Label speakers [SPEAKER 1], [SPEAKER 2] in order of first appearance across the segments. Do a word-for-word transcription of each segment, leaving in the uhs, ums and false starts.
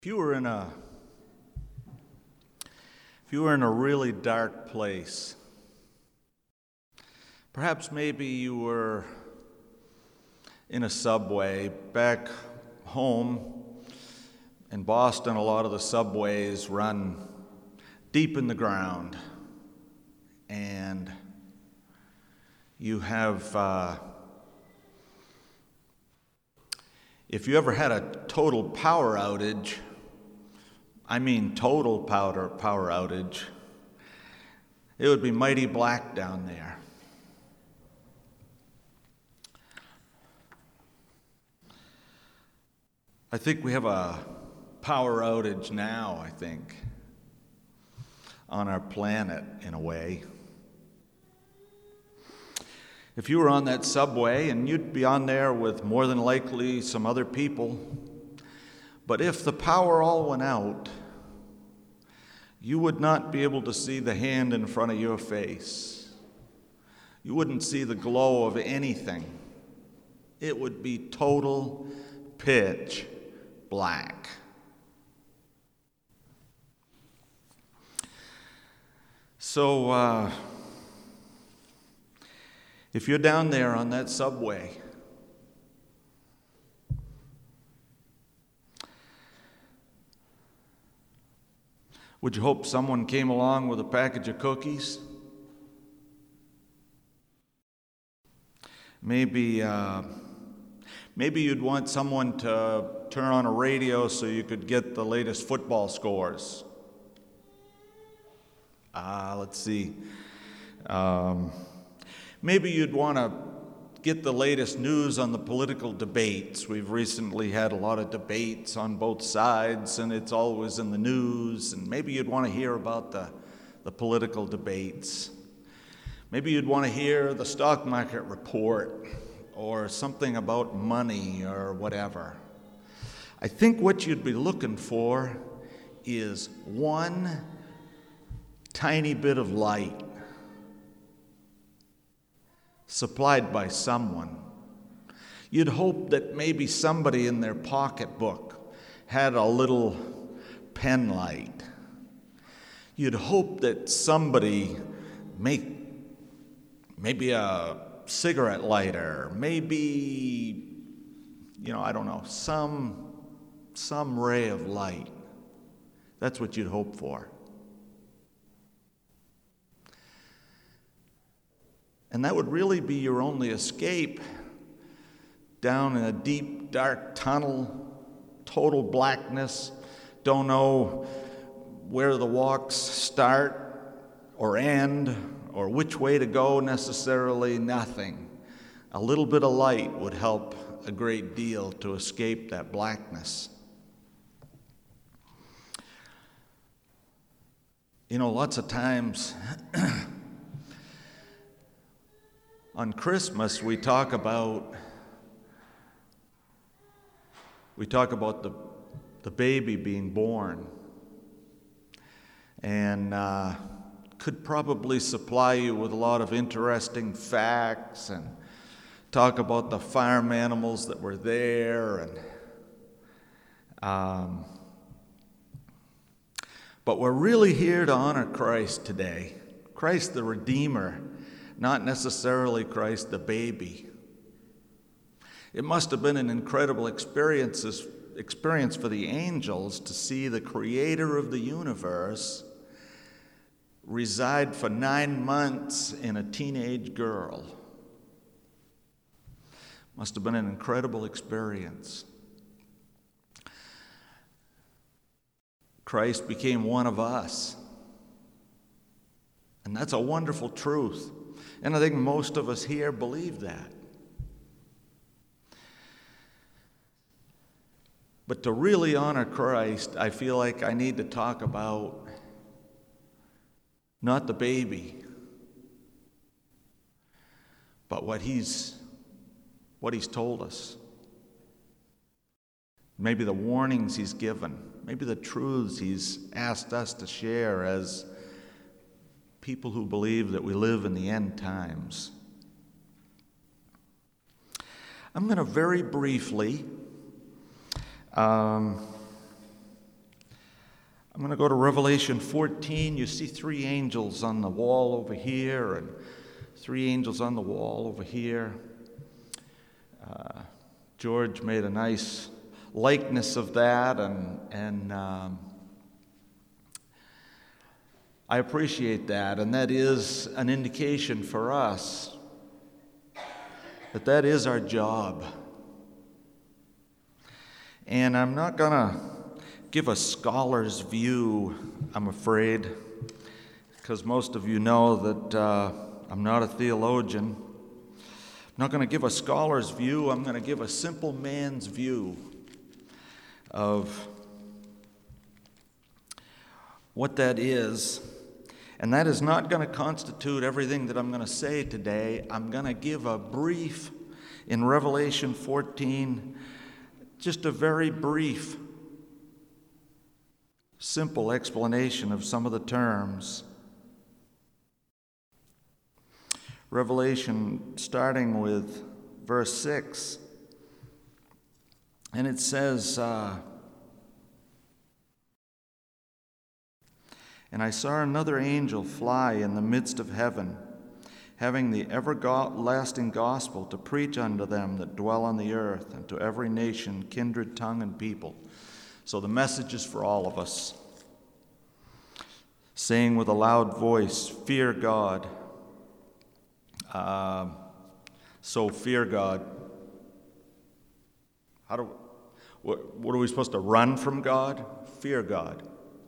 [SPEAKER 1] If you were in a if you were in a really dark place, perhaps maybe you were in a subway back home in Boston. A lot of the subways run deep in the ground, and you have uh, if you ever had a total power outage, I mean total power, power outage, it would be mighty black down there. I think we have a power outage now, I think, on our planet in a way. If you were on that subway, and you'd be on there with more than likely some other people, but if the power all went out, you would not be able to see the hand in front of your face. You wouldn't see the glow of anything. It would be total pitch black. So, uh, if you're down there on that subway, would you hope someone came along with a package of cookies? Maybe, uh, maybe you'd want someone to turn on a radio so you could get the latest football scores. Ah, uh, let's see. Um, maybe you'd want to get the latest news on the political debates. We've recently had a lot of debates on both sides, and it's always in the news. And maybe you'd want to hear about the, the political debates. Maybe you'd want to hear the stock market report or something about money or whatever. I think what you'd be looking for is one tiny bit of light supplied by someone. You'd hope that maybe somebody in their pocketbook had a little pen light. You'd hope that somebody make maybe a cigarette lighter, maybe, you know, I don't know, some some ray of light. That's what you'd hope for. And that would really be your only escape down in a deep, dark tunnel, total blackness, don't know where the walks start or end or which way to go necessarily, nothing. A little bit of light would help a great deal to escape that blackness. You know, lots of times on Christmas, we talk about we talk about the the baby being born, and uh, could probably supply you with a lot of interesting facts and talk about the farm animals that were there, and um, but we're really here to honor Christ today, Christ the Redeemer. Not necessarily Christ the baby. It must have been an incredible experience, experience for the angels to see the creator of the universe reside for nine months in a teenage girl. Must have been an incredible experience. Christ became one of us. And that's a wonderful truth. And I think most of us here believe that. But to really honor Christ, I feel like I need to talk about not the baby, but what he's what he's told us. Maybe the warnings he's given, maybe the truths he's asked us to share as people who believe that we live in the end times. I'm going to very briefly um, I'm going to go to Revelation fourteen. You see three angels on the wall over here and three angels on the wall over here. Uh, George made a nice likeness of that, and, and um, I appreciate that, and that is an indication for us that that is our job. And I'm not going to give a scholar's view, I'm afraid, because most of you know that uh, I'm not a theologian. I'm not going to give a scholar's view. I'm going to give a simple man's view of what that is. And that is not going to constitute everything that I'm going to say today. I'm going to give a brief, in Revelation fourteen, just a very brief, simple explanation of some of the terms. Revelation, starting with verse six, and it says, uh, "And I saw another angel fly in the midst of heaven, having the everlasting gospel to preach unto them that dwell on the earth, and to every nation, kindred, tongue, and people." So the message is for all of us. "Saying with a loud voice, fear God." Uh, so fear God. How do? What, what are we supposed to run from God? Fear God.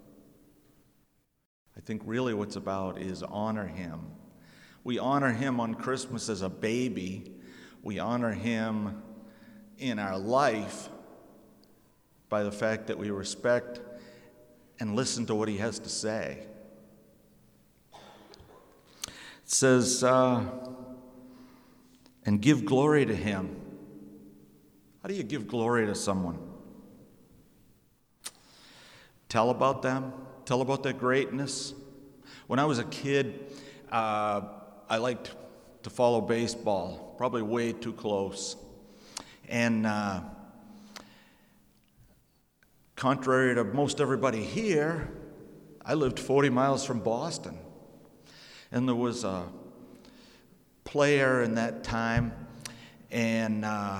[SPEAKER 1] I think really what's about is honor Him. We honor Him on Christmas as a baby. We honor Him in our life by the fact that we respect and listen to what He has to say. It says, uh, and give glory to Him. How do you give glory to someone? Tell about them. Tell about their greatness. When I was a kid, uh, I liked to follow baseball, probably way too close. And uh, contrary to most everybody here, I lived forty miles from Boston. And there was a player in that time, and uh,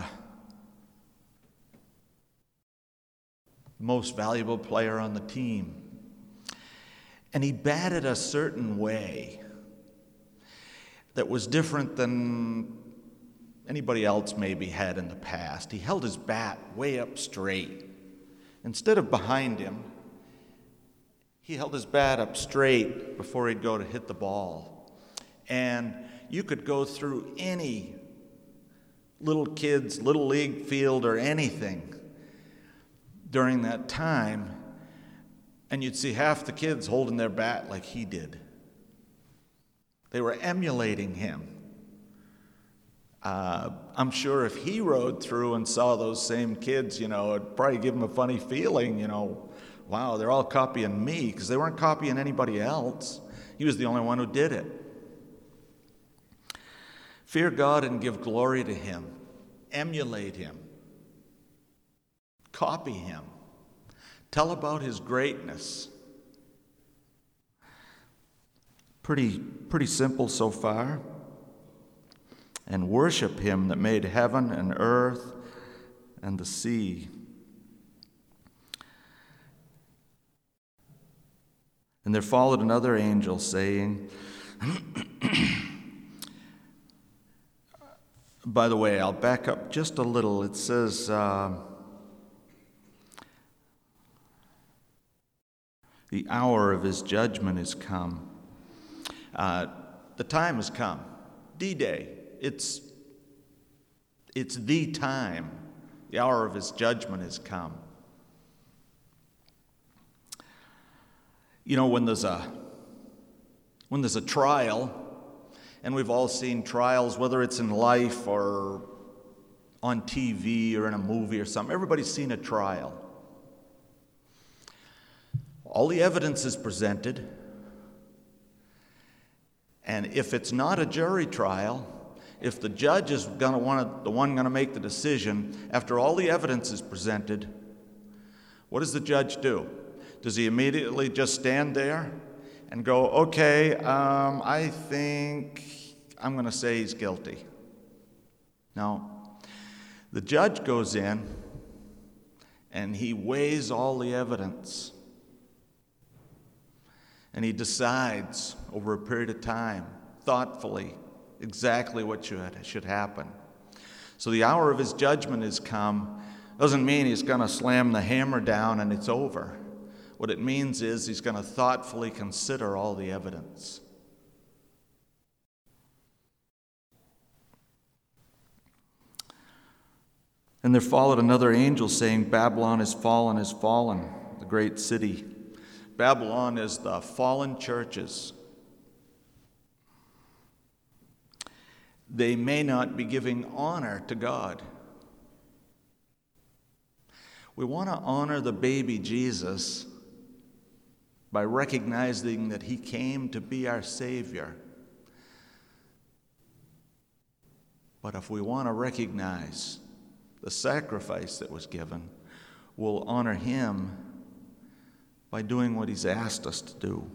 [SPEAKER 1] most valuable player on the team. And he batted a certain way that was different than anybody else maybe had in the past. He held his bat way up straight. Instead of behind him, he held his bat up straight before he'd go to hit the ball. And you could go through any little kid's little league field or anything during that time, and you'd see half the kids holding their bat like he did. They were emulating him. Uh, I'm sure if he rode through and saw those same kids, you know, it'd probably give him a funny feeling, you know, wow, they're all copying me, because they weren't copying anybody else. He was the only one who did it. Fear God and give glory to Him. Emulate Him. Copy Him. Tell about His greatness. Pretty, pretty simple so far. And worship Him that made heaven and earth and the sea. And there followed another angel saying, by the way, I'll back up just a little. It says, uh, the hour of His judgment is come. Uh, the time has come. D-Day. It's, it's the time. The hour of His judgment has come. You know, when there's a when there's a trial, and we've all seen trials, whether it's in life or on T V or in a movie or something, everybody's seen a trial. All the evidence is presented, and if it's not a jury trial, if the judge is gonna want the one going to make the decision, after all the evidence is presented, what does the judge do? Does he immediately just stand there and go, okay, um, I think I'm going to say he's guilty? No. The judge goes in and he weighs all the evidence. And he decides over a period of time, thoughtfully, exactly what should, should happen. So the hour of his judgment has come. Doesn't mean he's going to slam the hammer down and it's over. What it means is he's going to thoughtfully consider all the evidence. And there followed another angel saying, Babylon is fallen, is fallen, the great city. Babylon is the fallen churches. They may not be giving honor to God. We want to honor the baby Jesus by recognizing that he came to be our Savior. But if we want to recognize the sacrifice that was given, we'll honor him by doing what he's asked us to do.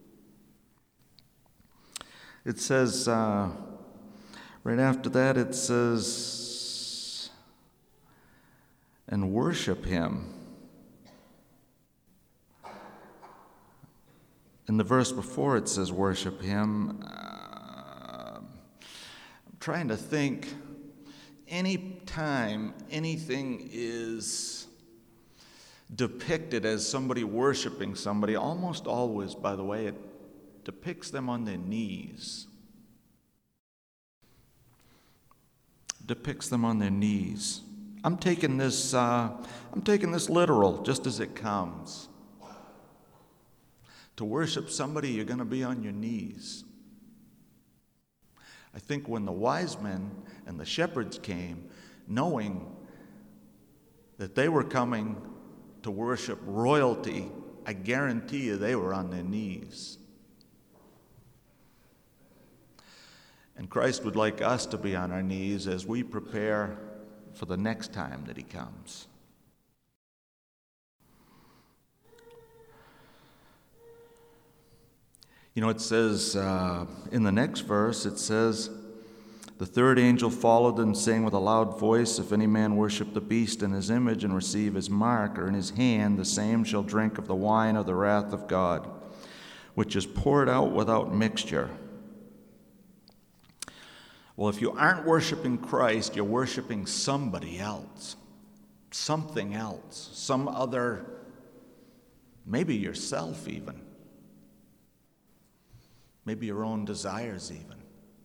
[SPEAKER 1] It says, uh, right after that, it says, and worship him. In the verse before it says worship him. Uh, I'm trying to think, any time anything is depicted as somebody worshiping somebody, almost always, by the way, it depicts them on their knees. Depicts them on their knees. I'm taking this. Uh, I'm taking this literal, just as it comes. To worship somebody, you're going to be on your knees. I think when the wise men and the shepherds came, knowing that they were coming to worship royalty, I guarantee you they were on their knees. And Christ would like us to be on our knees as we prepare for the next time that he comes. You know, it says uh, in the next verse, it says, the third angel followed them, saying with a loud voice, if any man worship the beast in his image and receive his mark or in his hand, the same shall drink of the wine of the wrath of God, which is poured out without mixture. Well, if you aren't worshiping Christ, you're worshiping somebody else, something else, some other, maybe yourself even, maybe your own desires even.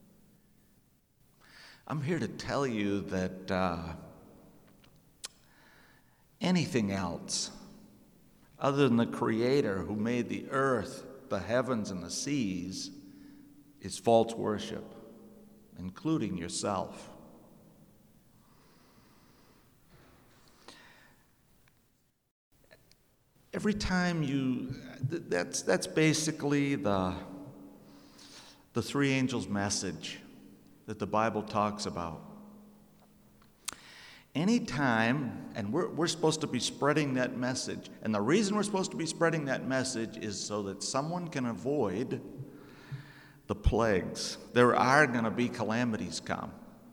[SPEAKER 1] I'm here to tell you that uh, anything else other than the Creator who made the earth, the heavens, and the seas is false worship, including yourself. Every time you, that's that's basically the the three angels' message that the Bible talks about. Anytime, and we're we're supposed to be spreading that message, and the reason we're supposed to be spreading that message is so that someone can avoid the plagues. There are going to be calamities come.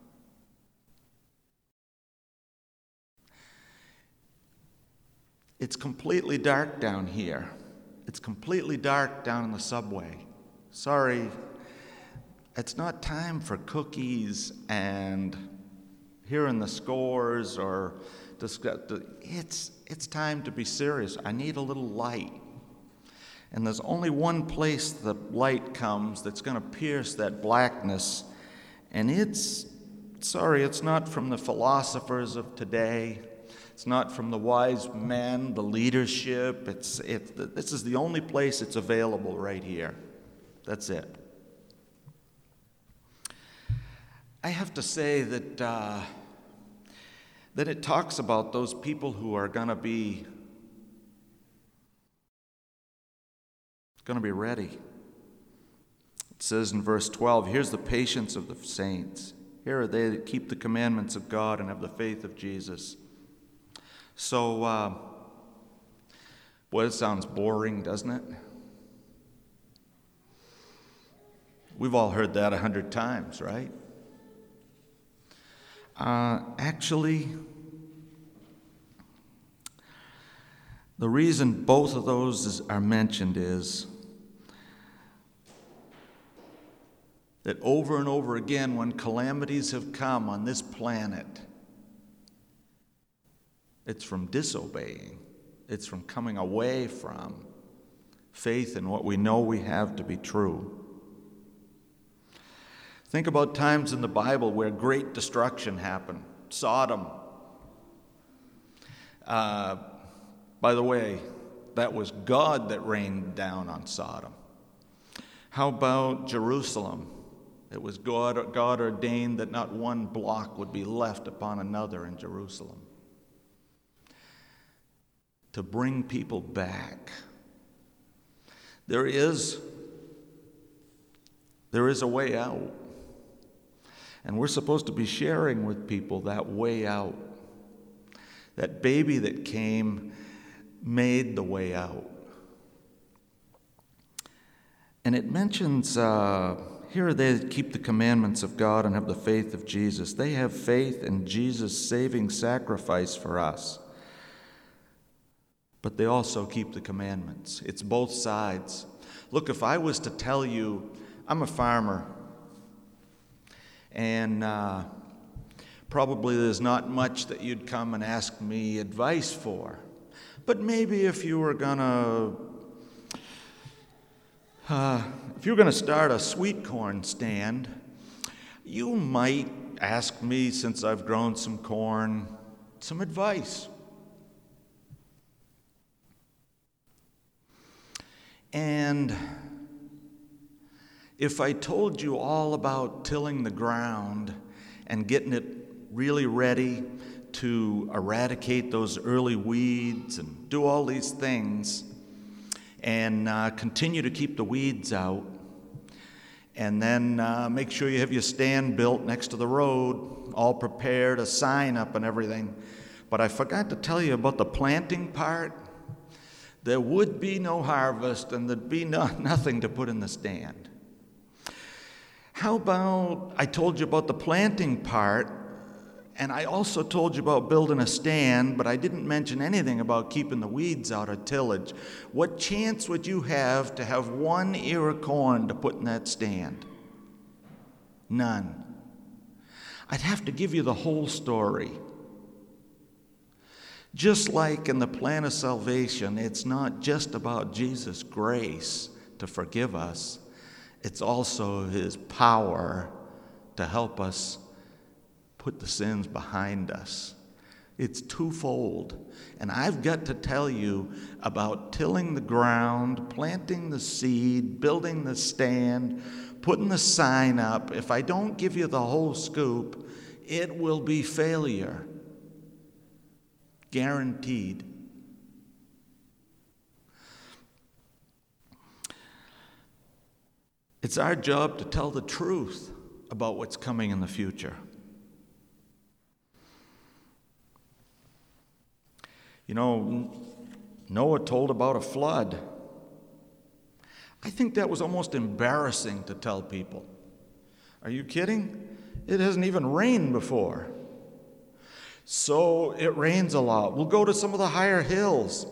[SPEAKER 1] It's completely dark down here. It's completely dark down in the subway. Sorry, it's not time for cookies and hearing the scores or discuss. It's it's time to be serious. I need a little light. And there's only one place the light comes that's going to pierce that blackness. And it's, sorry, it's not from the philosophers of today. It's not from the wise men, the leadership. It's it. This is the only place it's available right here. That's it. I have to say that uh, that it talks about those people who are going to be going to be ready. It says in verse twelve, here's the patience of the saints. Here are they that keep the commandments of God and have the faith of Jesus. So, uh, Boy, it sounds boring, doesn't it? We've all heard that a hundred times, right? Uh, actually, the reason both of those is, are mentioned is that over and over again, when calamities have come on this planet, it's from disobeying. It's from coming away from faith in what we know we have to be true. Think about times in the Bible where great destruction happened. Sodom. Uh, by the way, that was God that rained down on Sodom. How about Jerusalem? It was God, God ordained that not one block would be left upon another in Jerusalem, to bring people back. There is, there is a way out. And we're supposed to be sharing with people that way out. That baby that came made the way out. And it mentions, uh, here they keep the commandments of God and have the faith of Jesus. They have faith in Jesus' saving sacrifice for us. But they also keep the commandments. It's both sides. Look, if I was to tell you, I'm a farmer, and uh, probably there's not much that you'd come and ask me advice for. But maybe if you were gonna, uh, if you were gonna start a sweet corn stand, you might ask me, since I've grown some corn, some advice. And if I told you all about tilling the ground and getting it really ready to eradicate those early weeds and do all these things and uh, continue to keep the weeds out, and then uh, make sure you have your stand built next to the road, all prepared, a sign up and everything. But I forgot to tell you about the planting part. There would be no harvest and there'd be no, nothing to put in the stand. How about, I told you about the planting part, and I also told you about building a stand, but I didn't mention anything about keeping the weeds out of tillage. What chance would you have to have one ear of corn to put in that stand? None. I'd have to give you the whole story. Just like in the plan of salvation, it's not just about Jesus' grace to forgive us. It's also his power to help us put the sins behind us. It's twofold. And I've got to tell you about tilling the ground, planting the seed, building the stand, putting the sign up. If I don't give you the whole scoop, it will be failure. Guaranteed. It's our job to tell the truth about what's coming in the future. You know, Noah told about a flood. I think that was almost embarrassing to tell people. Are you kidding? It hasn't even rained before. So it rains a lot. We'll go to some of the higher hills.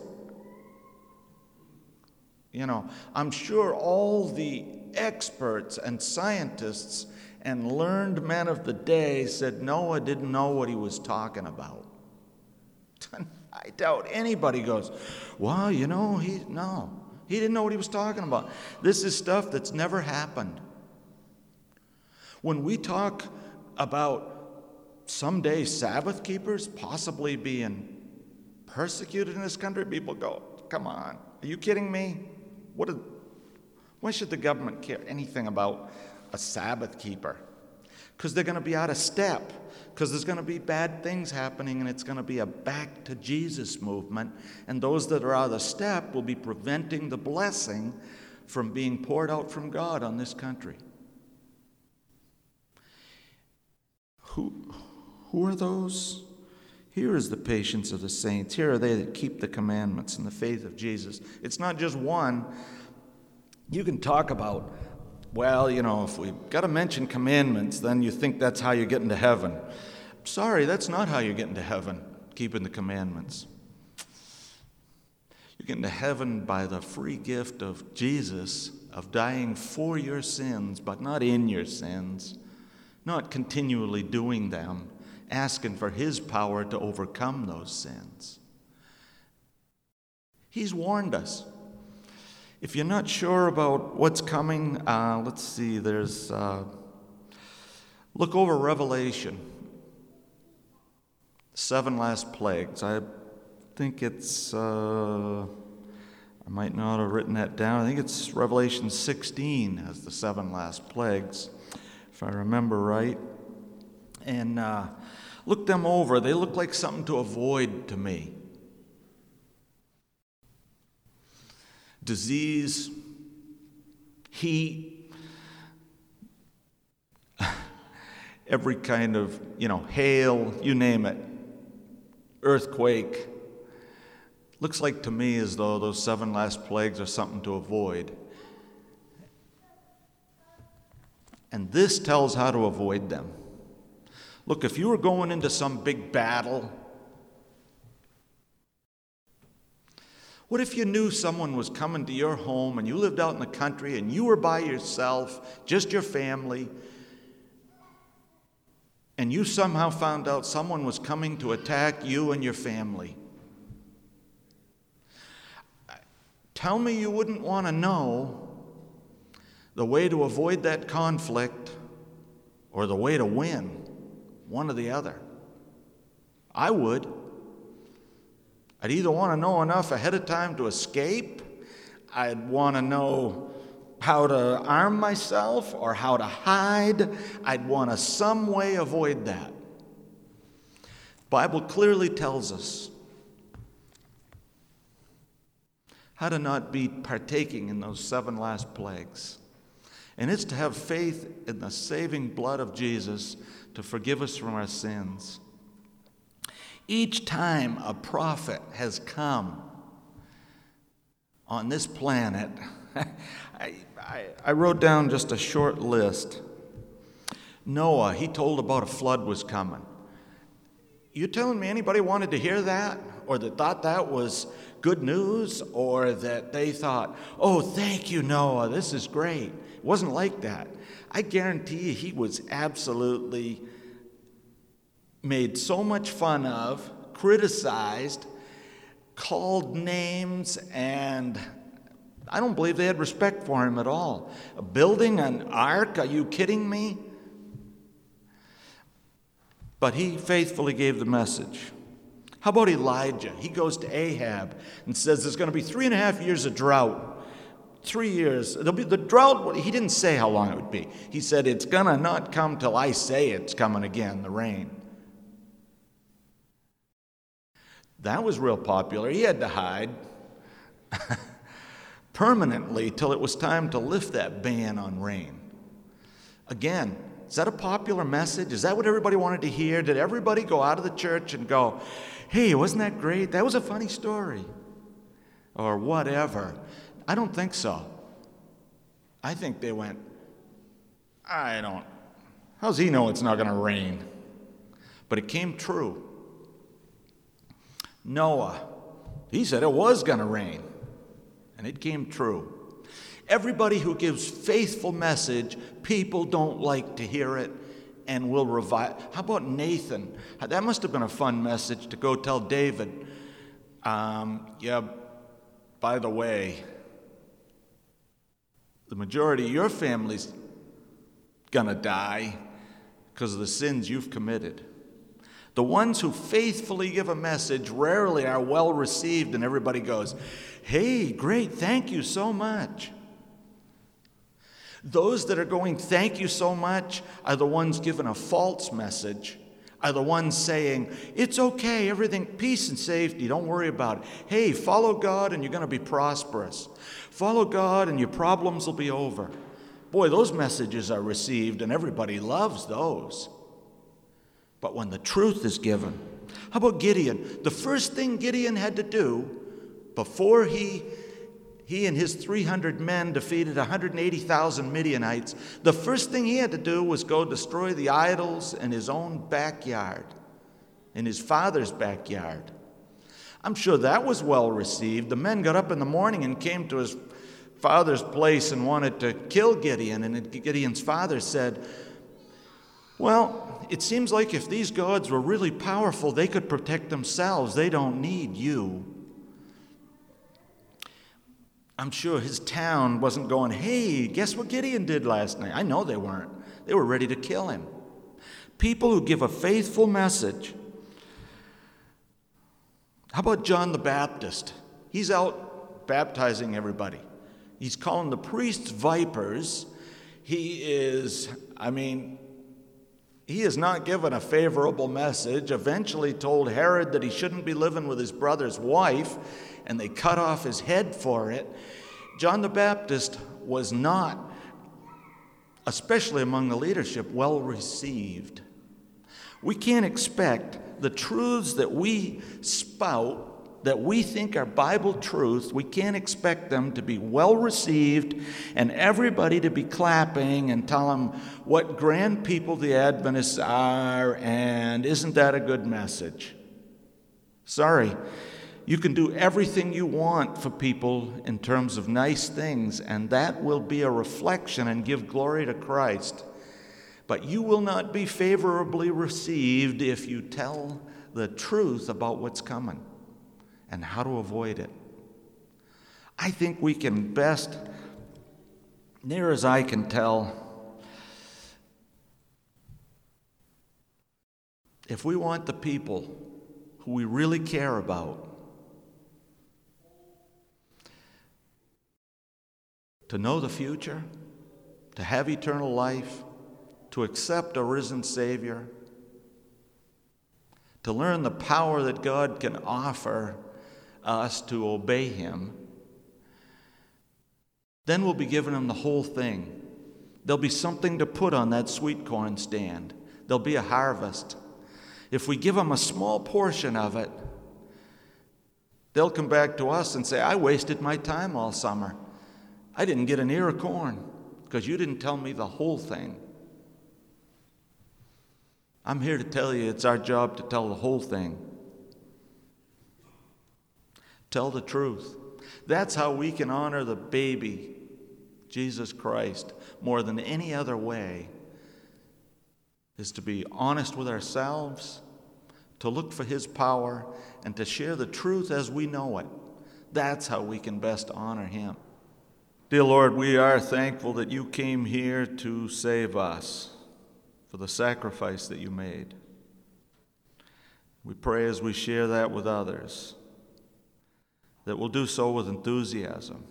[SPEAKER 1] You know, I'm sure all the experts and scientists and learned men of the day said Noah didn't know what he was talking about. I doubt anybody goes, well, you know, he, no, he didn't know what he was talking about. This is stuff that's never happened. When we talk about someday Sabbath keepers possibly being persecuted in this country, people go, come on, are you kidding me? What? A, why should the government care anything about a Sabbath keeper? Because they're going to be out of step, because there's going to be bad things happening, and it's going to be a back to Jesus movement, and those that are out of step will be preventing the blessing from being poured out from God on this country. Who, who are those Here is the patience of the saints. Here are they that keep the commandments and the faith of Jesus. It's not just one. You can talk about, well, you know, if we've got to mention commandments, then you think that's how you get into heaven. Sorry, that's not how you get into heaven, keeping the commandments. You get into heaven by the free gift of Jesus, of dying for your sins, but not in your sins, not continually doing them, asking for his power to overcome those sins. He's warned us. If you're not sure about what's coming, uh, let's see, there's, uh, look over Revelation, seven last plagues. I think it's, uh, I might not have written that down. I think it's Revelation sixteen has the seven last plagues, if I remember right. And uh, look them over. They look like something to avoid to me. Disease, heat, every kind of, you know, hail, you name it, earthquake. Looks like to me as though those seven last plagues are something to avoid. And this tells how to avoid them. Look, if you were going into some big battle, what if you knew someone was coming to your home and you lived out in the country and you were by yourself, just your family, and you somehow found out someone was coming to attack you and your family? Tell me you wouldn't want to know the way to avoid that conflict or the way to win, one or the other. I would. I'd either want to know enough ahead of time to escape, I'd want to know how to arm myself or how to hide. I'd want to some way avoid that. The Bible clearly tells us how to not be partaking in those seven last plagues. And it's to have faith in the saving blood of Jesus to forgive us from our sins. Each time a prophet has come on this planet, I, I, I wrote down just a short list. Noah, he told about a flood was coming. You telling me anybody wanted to hear that? Or that thought that was good news? Or that they thought, oh, thank you, Noah, this is great. It wasn't like that. I guarantee you he was absolutely made so much fun of, criticized, called names, and I don't believe they had respect for him at all. A building an ark? Are you kidding me? But he faithfully gave the message. How about Elijah? He goes to Ahab and says there's going to be three and a half years of drought. Three years. There'll be the drought. He didn't say how long it would be. He said it's going to not come till I say it's coming again, the rain. That was real popular. He had to hide permanently till it was time to lift that ban on rain. Again, is that a popular message? Is that what everybody wanted to hear? Did everybody go out of the church and go, hey, wasn't that great? That was a funny story. Or whatever. I don't think so. I think they went, I don't, how's he know it's not going to rain? But it came true. Noah, he said it was going to rain, and it came true. Everybody who gives faithful message, people don't like to hear it and will revive. How about Nathan? That must have been a fun message to go tell David, um, yeah, by the way, the majority of your family's going to die because of the sins you've committed. The ones who faithfully give a message rarely are well received, and everybody goes, hey, great, thank you so much. Those that are going, thank you so much, are the ones given a false message, are the ones saying, it's okay, everything, peace and safety, don't worry about it. Hey, follow God and you're going to be prosperous. Follow God and your problems will be over. Boy, those messages are received and everybody loves those. But when the truth is given, How about Gideon? The first thing Gideon had to do before he, he and his three hundred men defeated one hundred eighty thousand Midianites, the first thing he had to do was go destroy the idols in his own backyard, in his father's backyard. I'm sure that was well received. The men got up in the morning and came to his father's place and wanted to kill Gideon, and Gideon's father said, well, it seems like if these gods were really powerful, they could protect themselves. They don't need you. I'm sure his town wasn't going, hey, guess what Gideon did last night? I know they weren't. They were ready to kill him. People who give a faithful message. How about John the Baptist? He's out baptizing everybody. He's calling the priests vipers. He is, I mean, he is not given a favorable message. Eventually told Herod that he shouldn't be living with his brother's wife, and they cut off his head for it. John the Baptist was not, especially among the leadership, well received. We can't expect the truths that we spout, that we think are Bible truths, we can't expect them to be well received and everybody to be clapping and tell them what grand people the Adventists are, and isn't that a good message? Sorry. You can do everything you want for people in terms of nice things, and that will be a reflection and give glory to Christ. But you will not be favorably received if you tell the truth about what's coming and how to avoid it. I think we can best, near as I can tell, if we want the people who we really care about to know the future, to have eternal life, to accept a risen Savior, to learn the power that God can offer us to obey Him, then we'll be giving them the whole thing. There'll be something to put on that sweet corn stand. There'll be a harvest. If we give them a small portion of it, they'll come back to us and say, I wasted my time all summer. I didn't get an ear of corn because you didn't tell me the whole thing. I'm here to tell you it's our job to tell the whole thing. Tell the truth. That's how we can honor the baby, Jesus Christ, more than any other way, is to be honest with ourselves, to look for His power, and to share the truth as we know it. That's how we can best honor Him. Dear Lord, we are thankful that you came here to save us, for the sacrifice that you made. We pray as we share that with others, that we'll do so with enthusiasm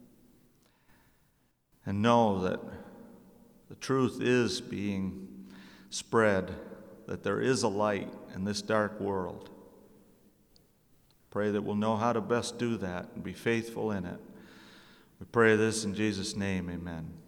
[SPEAKER 1] and know that the truth is being spread, that there is a light in this dark world. Pray that we'll know how to best do that and be faithful in it. We pray this in Jesus' name, amen.